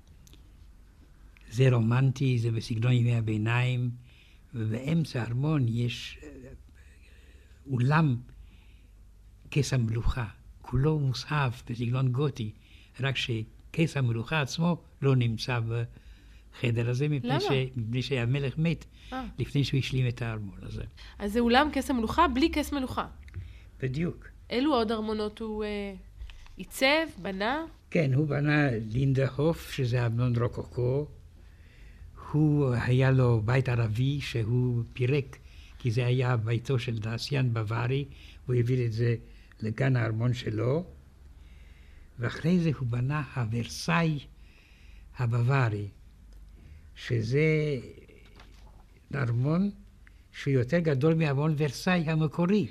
C: זה רומנטי, זה בסגנון ימי הביניים, ובאמצע הארמון יש אולם כס המלוכה, כולו מוסהב בסגנון גותי, רק שכס המלוכה עצמו לא נמצא בחדר הזה, מפני שהמלך מת לפני שהוא השלים את הארמון הזה.
B: אז זה אולם כס המלוכה בלי כס מלוכה.
C: בדיוק.
B: אילו עוד ארמונות הוא עיצב, בנה?
C: כן, הוא בנה לינדהוף, שזה ארמון רוקוקו. הוא היה לו בית ערבי שהוא פירק, כי זה היה ביתו של תעשיין בווארי, הוא הביא את זה לגן הארמון שלו. ואחרי זה הוא בנה הוורסאי הבווארי, שזה ארמון שהוא יותר גדול מארמון ורסאי המקורי.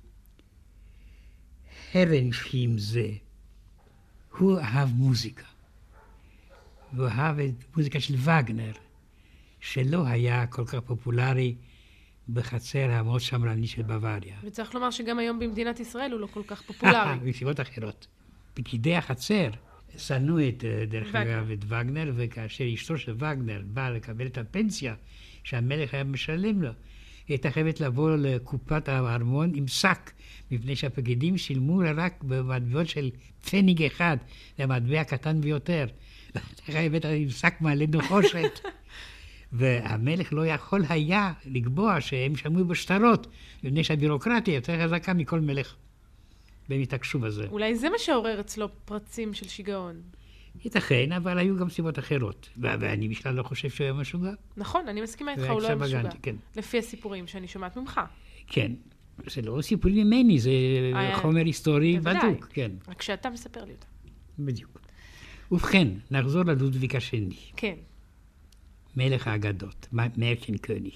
C: הרנשהיים זה, הוא אהב מוזיקה. והוא אהב את מוזיקה של וגנר, שלא היה כל כך פופולרי בחצר המאוד שמרני של בוואריה.
B: וצריך לומר שגם היום במדינת ישראל הוא לא כל כך פופולרי.
C: מסיבות אחרות. פקידי החצר שנאו דרך אגב את וגנר, וכאשר אשתו של וגנר באה לקבל את הפנסיה שהמלך היה משלם לו, היא הייתה חייבת לבוא לקופת הארמון עם שק, מפני שהפקידים שילמו רק במטבעות של פניג אחד, זה המטבע הקטן ביותר. הייתה חייבת עם שק מעלה נחושת. והמלך לא יכול היה לקבוע שהם שמעו בשטרות, מפני שהבירוקרטיה יותר חזקה מכל מלך. והם התעקשו בזה.
B: אולי זה מה שעורר אצלו פרצים של שיגעון.
C: ייתכן, אבל היו גם סיבות אחרות. ואני בכלל לא חושב שהוא היה משוגע.
B: נכון, אני מסכימה איתך, הוא לא היה משוגע. כן. לפי הסיפורים שאני שומעת ממך. כן.
C: זה לא סיפורים ממני, זה חומר היסטורי בדוק. כן.
B: רק שאתה מספר לי אותה.
C: בדיוק. ובכן, נחזור ללודוויג השני.
B: כן.
C: מלך האגדות, מרקנקוניג.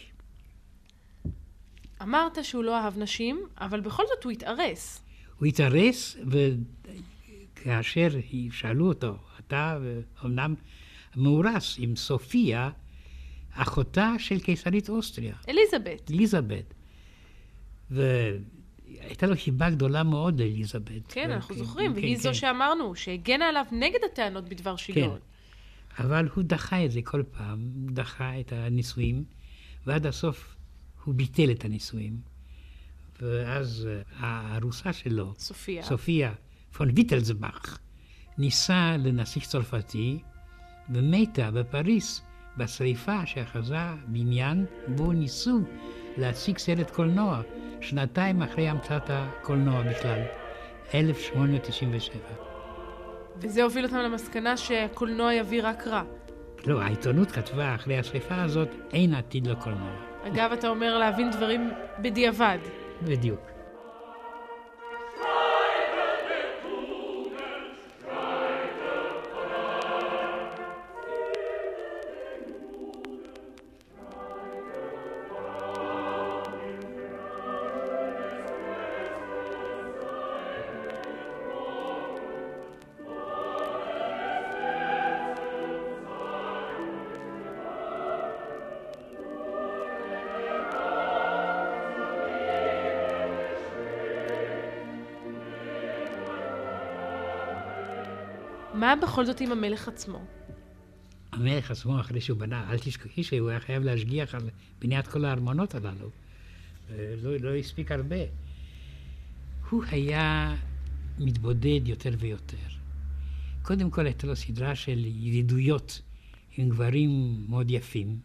B: אמרת שהוא לא אהב נשים, אבל בכל זאת הוא התארס.
C: הוא התארס, וכאשר שאלו אותו, אתה אומנם מאורס עם סופיה, אחותה של קיסרית אוסטריה. אליזבת. והייתה לו חיבה גדולה מאוד לאליזבת.
B: כן, אנחנו זוכרים, והיא זו שאמרנו, שהגנה עליו נגד הטענות בדבר שיגעון.
C: אבל הוא דחה את זה כל פעם, הוא דחה את הנישואים, ועד הסוף הוא ביטל את הנישואים. ואז הארוסה שלו, סופיה פון ויטלסבך, ניסה לנסיך צרפתי, ומתה בפריס בשריפה שאחזה בניין, בו ניסו להציג סרט קולנוע, שנתיים אחרי המצאת הקולנוע בכלל, 1897.
B: וזה הוביל אותם למסקנה שהקולנוע יביא רק רע.
C: לא, העיתונות כתבה אחרי השריפה הזאת, אין עתיד לקולנוע.
B: אגב, אתה אומר להבין דברים בדיעבד.
C: בדיוק.
B: מה בכל זאת עם המלך עצמו?
C: המלך עצמו, אחרי שהוא בנה, אל תשכחי שהוא היה חייב להשגיח על בניית כל הארמונות הללו. לא הספיק הרבה. הוא היה מתבודד יותר ויותר. קודם כל הייתה לו סדרה של ידידויות עם גברים מאוד יפים.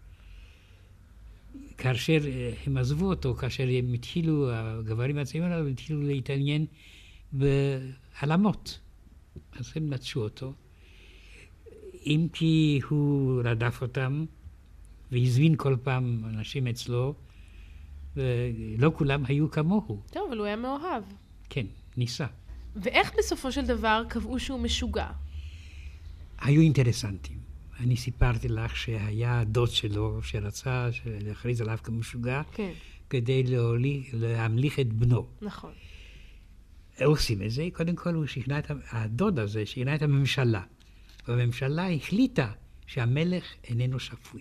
C: כאשר הם עזבו אותו, כאשר הם התחילו, הגברים הצעירים האלו התחילו להתעניין בהלמות. אז הם נטשו אותו, אם כי הוא רדף אותם והזמין כל פעם אנשים אצלו, ולא כולם היו כמוהו.
B: טוב, אבל הוא היה מאוהב.
C: כן, ניסה.
B: ואיך בסופו של דבר קבעו שהוא משוגע?
C: היו אינטרסנטים. אני סיפרתי לך שהיה דוד שלו שרצה להכריז עליו כמשוגע,
B: כן.
C: כדי להמליך את בנו.
B: נכון.
C: עושים את זה, קודם כל הוא שכנע את הדוד הזה, שכנע את הממשלה. והממשלה החליטה שהמלך איננו שפוי.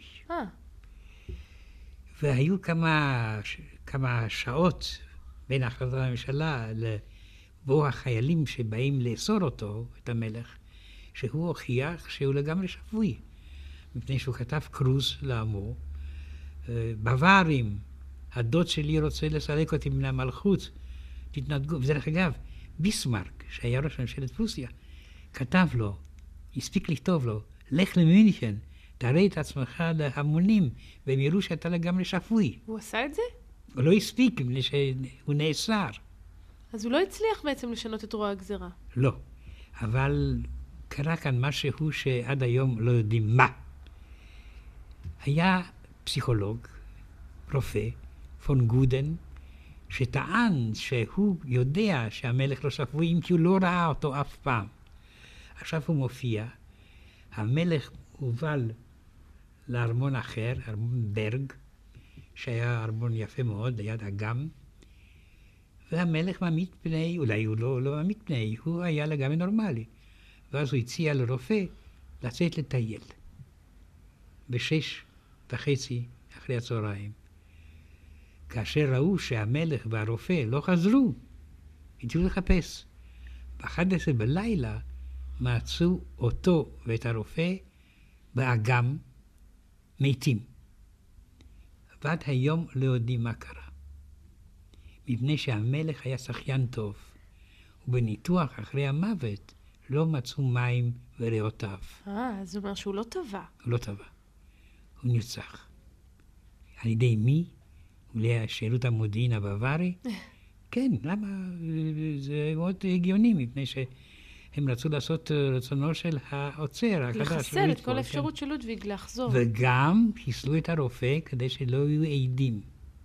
C: והיו כמה שעות בין החלטת הממשלה לבוא החיילים שבאים לאסור אותו, את המלך, שהוא הוכיח שהוא לגמרי שפוי. מפני שהוא כתב קרוז לעמו, בווארים, הדוד שלי רוצה לסלק אותי מן המלכות, תתנדגו. ודרך אגב, ביסמרק, שהיה ראש ממשלת פרוסיה, כתב לו, הספיק לכתוב לו, לך למינכן, תראה את עצמך להמונים, והם יראו שאתה לגמרי שפוי.
B: הוא עשה את זה?
C: הוא לא הספיק, מפני שהוא נאסר.
B: אז הוא לא הצליח בעצם לשנות את רוע הגזרה.
C: לא, אבל קרה כאן משהו שעד היום לא יודעים מה. היה פסיכולוג, רופא, פון גודן, שטען שהוא יודע שהמלך לא שפוי, אם כי הוא לא ראה אותו אף פעם. עכשיו הוא מופיע, המלך הובל לארמון אחר, ארמון ברג, שהיה ארמון יפה מאוד, ליד אגם, והמלך מעמיד פני, אולי הוא לא מעמיד פני, הוא היה לגמרי נורמלי. ואז הוא הציע לרופא לצאת לטייל. ב6:30 אחרי הצהריים. כאשר ראו שהמלך והרופא לא חזרו, התחילו לחפש. ב11 בלילה מצאו אותו ואת הרופא באגם מתים. ועד היום לא יודעים מה קרה. מפני שהמלך היה שחיין טוב, ובניתוח אחרי המוות לא מצאו מים וריאותיו.
B: זה אומר שהוא לא טבע.
C: הוא לא טבע. הוא נרצח. על ידי מי? אולי השירות המודיעין הבווארי? כן, למה? זה מאוד הגיוני, מפני שהם רצו לעשות רצונו של העוצר החדש.
B: לחסל את כל האפשרות של לודוויג לחזור.
C: וגם חיסלו את הרופא כדי שלא יהיו עדים.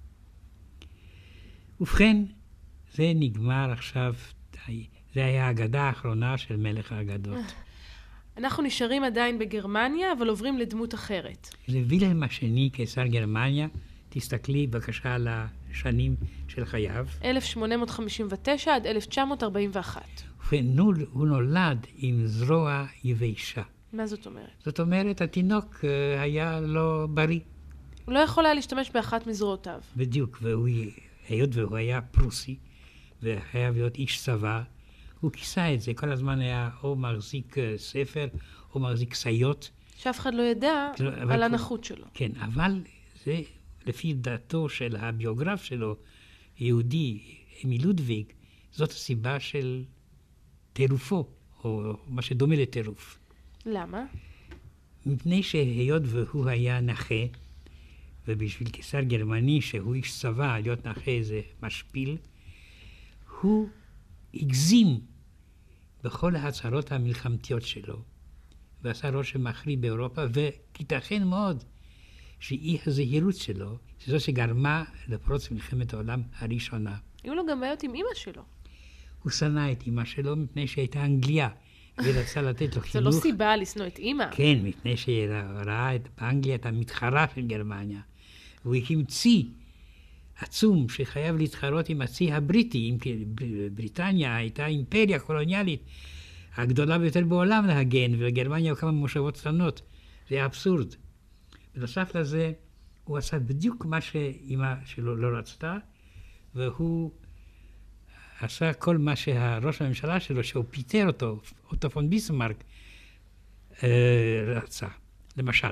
C: ובכן, זה נגמר עכשיו, זה היה האגדה האחרונה של מלך האגדות.
B: אנחנו נשארים עדיין בגרמניה, אבל עוברים לדמות אחרת.
C: זה וילהלם השני, קיסר גרמניה. תסתכלי בבקשה על השנים של חייו.
B: 1859 עד 1941.
C: הוא נולד עם זרוע יבשה.
B: מה זאת אומרת?
C: זאת אומרת, התינוק היה לא בריא.
B: הוא לא יכול היה להשתמש באחת מזרועותיו.
C: בדיוק, היות והוא היה פרוסי, וחייב להיות איש צבא, הוא כיסה את זה. כל הזמן היה או מחזיק ספר, או מחזיק סיות.
B: שאף אחד לא ידע על הנחות שלו.
C: כן, אבל זה לפי דעתו של הביוגרף שלו, יהודי, מלודוויג, זאת הסיבה של טירופו, או מה שדומה לטירוף.
B: למה?
C: מפני שהיות והוא היה נכה, ובשביל קיסר גרמני שהוא איש צבא, להיות נכה זה משפיל, הוא הגזים בכל ההצהרות המלחמתיות שלו, ועשה רושם מחריד באירופה, וכיתכן מאוד שאי הזהירות שלו, זו שגרמה לפרוץ מלחמת העולם הראשונה.
B: היו לו גם בעיות עם אמא שלו.
C: הוא שנא את אמא שלו מפני שהייתה אנגליה, ורצה לתת לו חינוך.
B: זה לא סיבה לשנוא את אמא.
C: כן, מפני שראה באנגליה את המתחרה של גרמניה. והוא הקים צי עצום שחייב להתחרות עם הצי הבריטי, אם בריטניה הייתה אימפריה קולוניאלית הגדולה ביותר בעולם להגן, ולגרמניה כמה מושבות קטנות. זה היה אבסורד. בנוסף לזה, הוא עשה בדיוק מה שאמא שלו לא רצתה, והוא עשה כל מה שהראש הממשלה שלו, שהוא פיטר אותו, אוטו פון ביסמרק, רצה. למשל,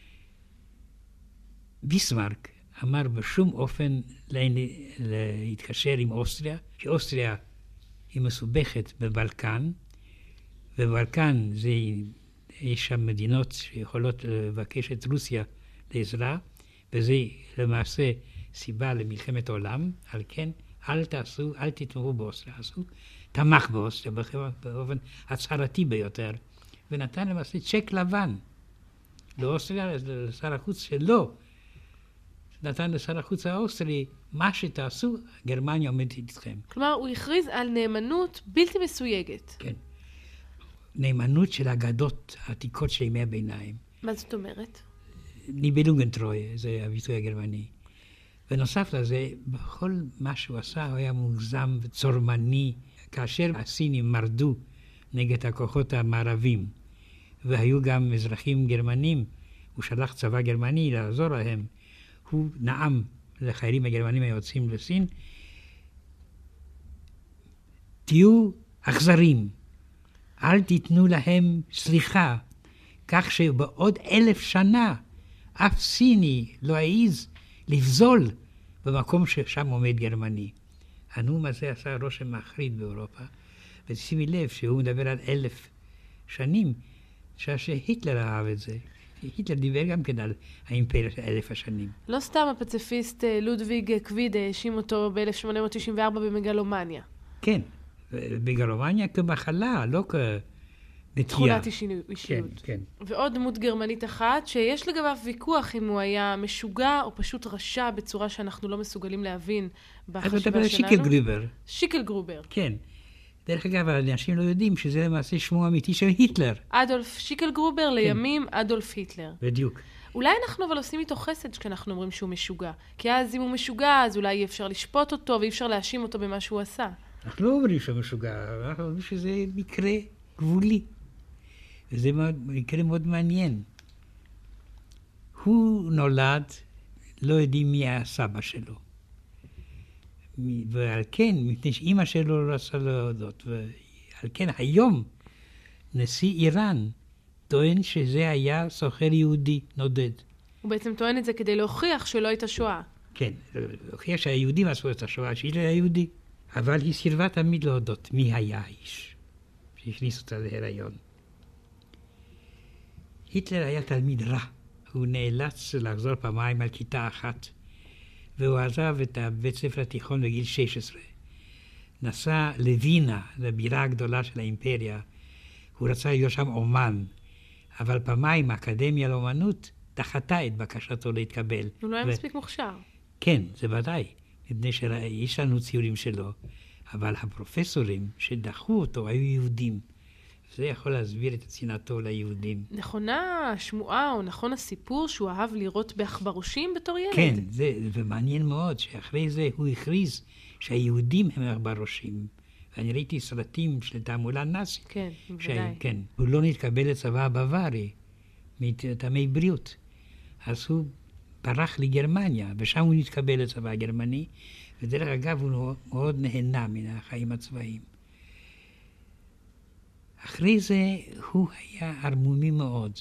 C: ביסמרק אמר בשום אופן להתקשר עם אוסטריה, כי אוסטריה היא מסובכת בבלקן, ובבלקן יש שם מדינות שיכולות לבקש את רוסיה לעזרה, וזה למעשה סיבה למלחמת העולם. על כן, אל תתמכו באוסטריה. תמך באוסטריה באופן הצהרתי ביותר, ונתן למעשה צ'ק לבן לאוסטריה, לשר החוץ שלו. נתן לשר החוץ האוסטרי, מה שתעשו, גרמניה עומדת איתכם.
B: כלומר, הוא הכריז על נאמנות בלתי מסויגת.
C: כן. נאמנות של אגדות העתיקות של ימי הביניים.
B: מה זאת אומרת?
C: ניבלונגנטרויה, זה הביטוי הגרמני. ונוסף לזה, בכל מה שהוא עשה, הוא היה מוגזם וצורמני. כאשר הסינים מרדו נגד הכוחות המערבים, והיו גם אזרחים גרמנים, הוא שלח צבא גרמני לעזור להם, הוא נעם לחיילים הגרמנים היוצאים לסין, תהיו אכזרים, אל תיתנו להם סליחה, כך שבעוד 1000 שנה אף סיני לא העז לבזול במקום ששם עומד גרמני. הנאום הזה עשה רושם מחריד באירופה, ושימי לב שהוא מדבר על 1000 שנים, שהיטלר אהב את זה. היטלר דיבר גם כן על האימפריה של 1000 השנים.
B: לא סתם הפציפיסט לודוויג קוויד האשים אותו ב-1894 במגלומניה.
C: כן, בגרמניה כמחלה, לא כנטייה.
B: תכונת אישיות.
C: כן, כן.
B: ועוד דמות גרמנית אחת, שיש לגביו ויכוח אם הוא היה משוגע או פשוט רשע בצורה שאנחנו לא מסוגלים להבין בחשיבה שלנו.
C: שיקל גרובר.
B: שיקל גרובר.
C: כן. דרך אגב, האנשים לא יודעים שזה למעשה שמו האמיתי של היטלר.
B: אדולף שיקלגרובר, לימים אדולף היטלר.
C: בדיוק.
B: אולי אנחנו אבל עושים איתו חסד כשאנחנו אומרים שהוא משוגע. כי אז אם הוא משוגע, אז אולי אי אפשר לשפוט אותו ואי אפשר להאשים אותו במה שהוא עשה.
C: אנחנו לא אומרים שהוא משוגע, אנחנו אומרים שזה מקרה גבולי. וזה מקרה מאוד מעניין. הוא נולד, לא יודעים מי היה הסבא שלו. ועל כן, מפני שאמא שלו לא רצה להודות. ועל כן, היום נשיא איראן טוען שזה היה סוחר יהודי נודד.
B: הוא בעצם טוען את זה כדי להוכיח שלא הייתה שואה.
C: כן, להוכיח שהיהודים עשו את השואה, שהיטלר היה יהודי. אבל היא סירבה תמיד להודות מי היה האיש שהכניס אותה להיריון. היטלר היה תלמיד רע. הוא נאלץ לחזור פעמיים על כיתה אחת, והוא עזב את הבית ספר התיכון בגיל 16. נסע לווינה, לבירה הגדולה של האימפריה. הוא רצה להיות שם אומן, אבל פעמיים האקדמיה לאומנות דחתה את בקשתו להתקבל.
B: הוא לא היה מספיק מוכשר.
C: כן, זה ודאי, מפני שיש לנו ציורים שלו, אבל הפרופסורים שדחו אותו היו יהודים. זה יכול להסביר את צנעתו ליהודים.
B: נכונה השמועה או נכון הסיפור שהוא אהב לראות בעכברושים בתור ילד?
C: כן, זה מעניין מאוד שאחרי זה הוא הכריז שהיהודים הם עכברושים. ואני ראיתי סרטים של תעמולה נאצית.
B: כן, בוודאי.
C: כן, הוא לא נתקבל לצבא הבווארי, מטעמי בריאות. אז הוא ברח לגרמניה, ושם הוא נתקבל לצבא הגרמני, ודרך אגב הוא מאוד נהנה מן החיים הצבאיים. אחרי זה הוא היה ערמומי מאוד,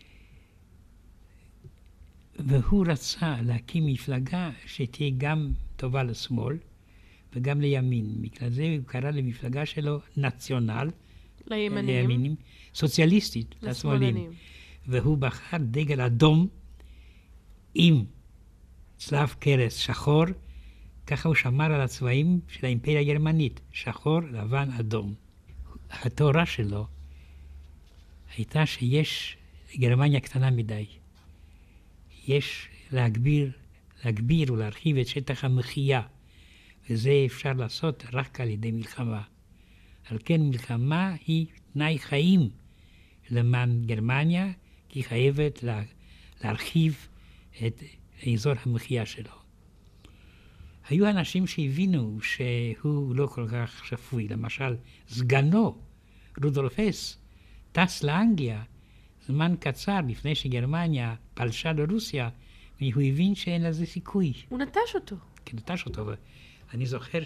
C: והוא רצה להקים מפלגה שתהיה גם טובה לשמאל וגם לימין. בגלל זה הוא קרא למפלגה שלו נציונל, לימנים, סוציאליסטית, לשמאלים. והוא בחר דגל אדום עם צלב קרס שחור, ככה הוא שמר על הצבעים של האימפריה הגרמנית, שחור, לבן, אדום. התיאוריה שלו הייתה שיש גרמניה קטנה מדי. יש להגביר ולהרחיב את שטח המחיה, וזה אפשר לעשות רק על ידי מלחמה. על כן מלחמה היא תנאי חיים למען גרמניה, כי היא חייבת להרחיב את אזור המחיה שלו. היו אנשים שהבינו שהוא לא כל כך שפוי. למשל, סגנו, רודולף הס, טס לאנגליה זמן קצר לפני שגרמניה פלשה לרוסיה, והוא הבין שאין לזה סיכוי.
B: הוא נטש אותו.
C: כן, נטש אותו. ואני זוכר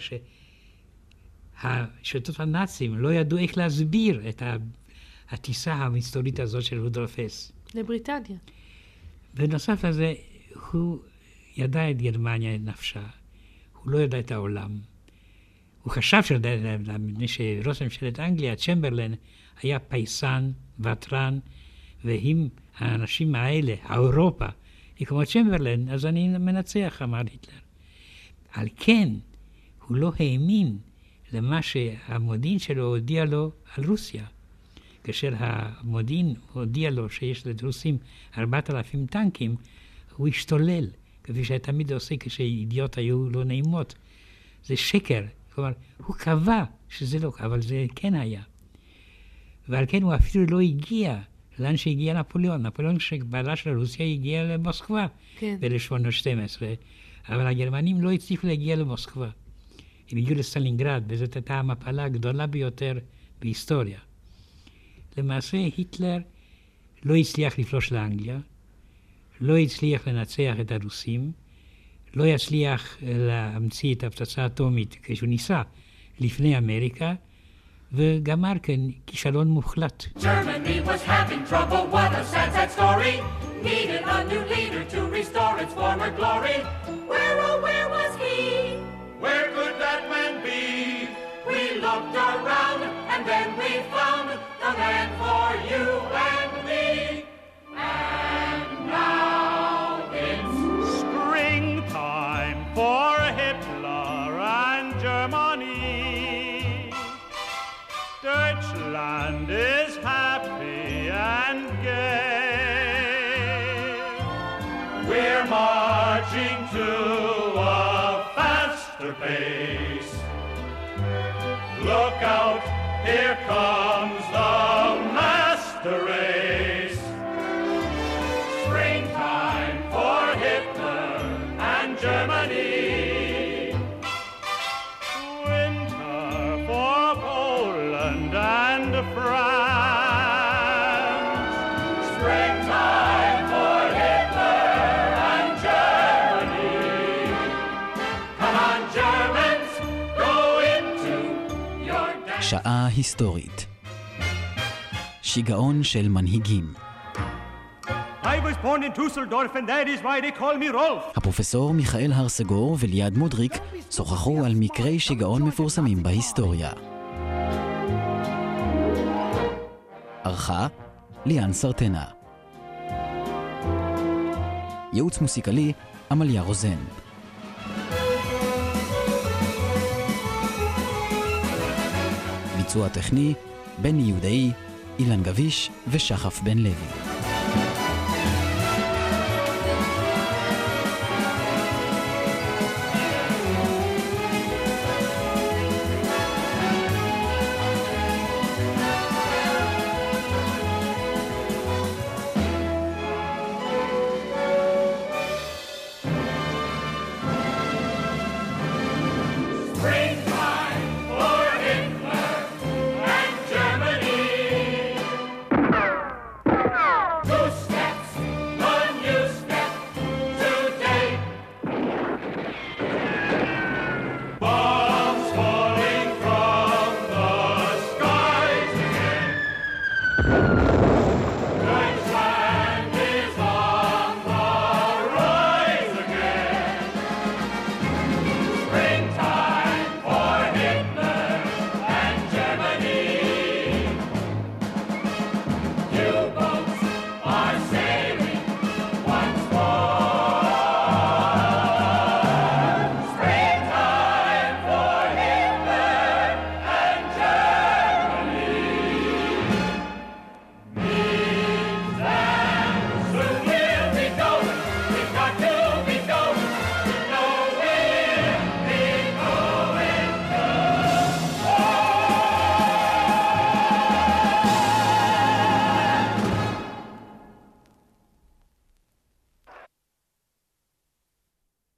C: שהשלטות הנאצים לא ידעו איך להסביר את הטיסה המסתורית הזאת של רודולף הס. לבריטניה. בנוסף לזה, הוא ידע את גרמניה, את נפשה. הוא לא ידע את העולם. הוא חשב שידע את העולם, מפני שראש ממשלת אנגליה, צ'מברלן, היה פייסן, וטרן, ואם האנשים האלה, האירופה, היא כמו צ'מברלן, אז אני מנצח, אמר היטלר. על כן, הוא לא האמין למה שהמודיעין שלו הודיע לו על רוסיה. כאשר המודיעין הודיע לו שיש לרוסים 4,000 טנקים, הוא השתולל. כפי שתמיד עושה כשידיעות היו לא נעימות. זה שקר. כלומר, הוא קבע שזה לא, אבל זה כן היה. ועל כן הוא אפילו לא הגיע לאן שהגיע נפוליאון. נפוליאון כשבעלה של רוסיה הגיע למוסקבה ב-1812, אבל הגרמנים לא הצליחו להגיע למוסקבה. הם הגיעו לסטלינגרד, וזאת הייתה המפלה הגדולה ביותר בהיסטוריה. למעשה היטלר לא הצליח לפלוש לאנגליה, לא הצליח לנצח את הרוסים, לא יצליח להמציא את הפצצה האטומית כשהוא ניסה לפני אמריקה, וגמר כאן כישלון מוחלט.
E: Germany was having trouble, what a sad, sad story. Needed a new leader to restore its former glory. Where, oh, where was he?
D: Where could that man be?
E: We looked around and then we found the man for you and me. And now it's
D: springtime for Hitler and Germany. Deutschland is happy and gay. We're marching to a faster pace. Look out, here comes the master race. Springtime for Hitler and Germany. Winter for Poland and France. Springtime for Hitler and Germany. Come on, Germans, go into your dance.
A: שעה היסטורית. שיגעון של מנהיגים.
F: I was born in Dusseldorf and that is why they call me Rolf.
A: הפרופסור מיכאל הרסגור וליעד מודריק שוחחו על מקרי שיגעון מפורסמים בהיסטוריה. ערכה ליאן סרטנה. ייעוץ מוסיקלי עמליה רוזן. ביצוע טכני בני יהודאי, אילן גביש ושחף בן לוי.